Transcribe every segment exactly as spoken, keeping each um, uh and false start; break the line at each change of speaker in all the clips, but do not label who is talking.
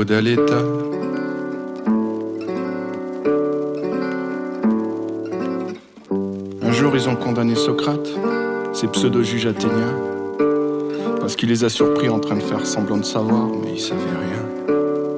Ode à l'État. Un jour ils ont condamné Socrate, ces pseudo-juges athéniens, parce qu'il les a surpris en train de faire semblant de savoir, mais ils savaient rien.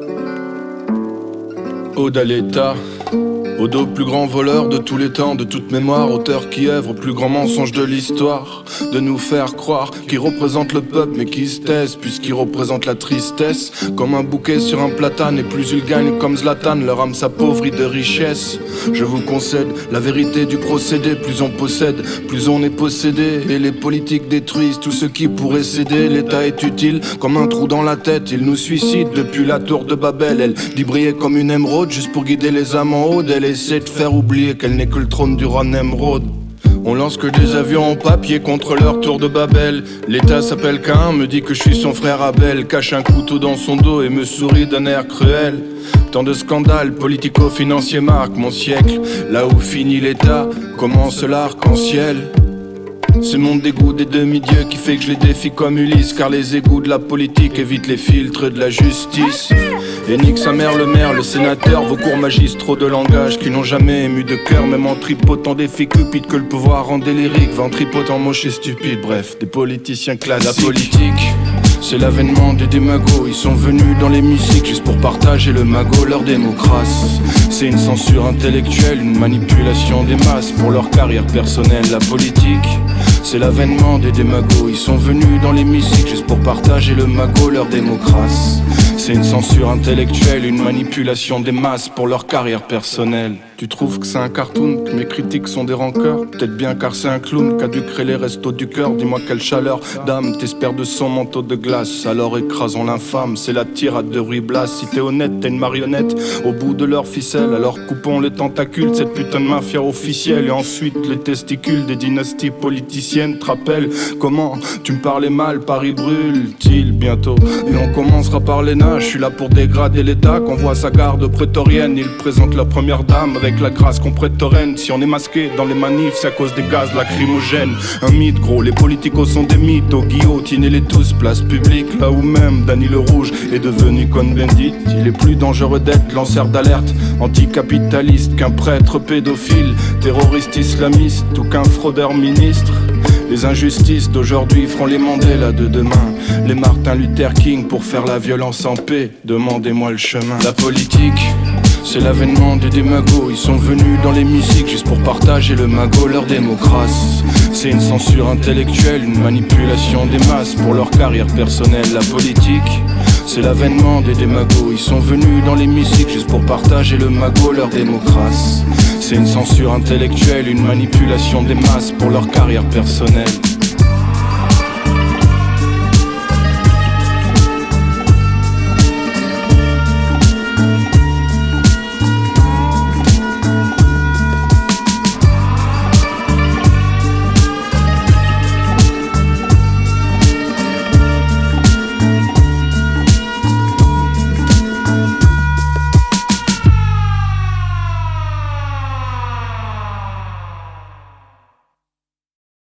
Ode à l'État, ode au plus grand voleur de tous les temps, de toute mémoire, auteur qui œuvre au plus grand mensonge de l'histoire, de nous faire croire qu'il représente le peuple mais qui se taise puisqu'il représente la tristesse. Comme un bouquet sur un platane, et plus ils gagnent comme Zlatan, leur âme s'appauvrit de richesse. Je vous concède la vérité du procédé, plus on possède, plus on est possédé. Et les politiques détruisent tout ce qui pourrait céder. L'État est utile comme un trou dans la tête, il nous suicide depuis la tour de Babel. Elle dit briller comme une émeraude juste pour guider les âmes en haut. Elle essaie de faire oublier qu'elle n'est que le trône du roi Nemrod. On lance que des avions en papier contre leur tour de Babel. L'État s'appelle Cain, me dit que je suis son frère Abel, cache un couteau dans son dos et me sourit d'un air cruel. Tant de scandales politico-financiers marquent mon siècle. Là où finit l'État, commence l'arc-en-ciel. C'est mon dégoût des demi-dieux qui fait que je les défie comme Ulysse, car les égouts de la politique évitent les filtres de la justice. Et nique sa mère le maire, le sénateur, vos cours magistraux de langage qui n'ont jamais ému de cœur, même en tripotant des filles cupides que le pouvoir rend délirique, va en tripotant moche et stupide, bref, des politiciens classiques. La politique, c'est l'avènement des démagos, ils sont venus dans les musiques juste pour partager le magot, leur démocratie. C'est une censure intellectuelle, une manipulation des masses pour leur carrière personnelle. La politique, c'est l'avènement des démagos, ils sont venus dans les musiques juste pour partager le magot, leur démocratie. C'est une censure intellectuelle, une manipulation des masses pour leur carrière personnelle. Tu trouves que c'est un cartoon, que mes critiques sont des rancœurs? Peut-être bien car c'est un clown qu'a dû créer les restos du cœur. Dis-moi quelle chaleur d'âme t'espères de son manteau de glace. Alors écrasons l'infâme, c'est la tirade de Ruy Blas. Si t'es honnête, t'es une marionnette au bout de leur ficelle. Alors coupons les tentacules de cette putain de mafia officielle. Et ensuite les testicules des dynasties politiciennes. Te rappelles comment tu me parlais mal, Paris brûle-t-il bientôt? Et on commencera par les nains, je suis là pour dégrader l'État. Qu'on voit sa garde prétorienne, ils présentent la première dame avec la grâce qu'on prête Torrent. Si on est masqué dans les manifs, c'est à cause des gaz lacrymogènes. Un mythe gros, les politicos sont des mythos. Guillotinez-les tous, place publique. Là où même Dany le Rouge est devenu Cohn-Bendit. Il est plus dangereux d'être lanceur d'alerte anticapitaliste qu'un prêtre pédophile, terroriste islamiste ou qu'un fraudeur ministre. Les injustices d'aujourd'hui feront les Mandela de demain, les Martin Luther King pour faire la violence en paix. Demandez-moi le chemin. La politique, c'est l'avènement des démagos, ils sont venus dans les musiques juste pour partager le magot, leur démocratie. C'est une censure intellectuelle, une manipulation des masses pour leur carrière personnelle. La politique, c'est l'avènement des démagos, ils sont venus dans les musiques juste pour partager le magot, leur démocratie. C'est une censure intellectuelle, une manipulation des masses pour leur carrière personnelle.